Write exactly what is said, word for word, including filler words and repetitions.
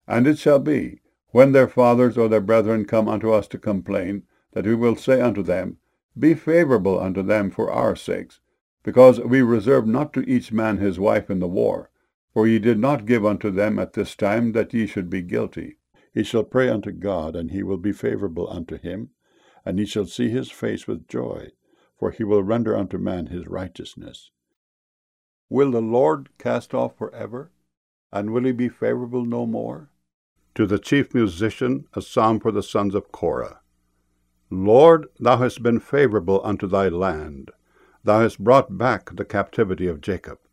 And it shall be, when their fathers or their brethren come unto us to complain, that we will say unto them, Be favorable unto them for our sakes, because we reserve not to each man his wife in the war, for ye did not give unto them at this time that ye should be guilty. He shall pray unto God, and he will be favorable unto him, and he shall see his face with joy, for he will render unto man his righteousness. Will the Lord cast off forever, and will he be favorable no more? To the chief musician, a psalm for the sons of Korah. Lord, thou hast been favorable unto thy land. Thou hast brought back the captivity of Jacob.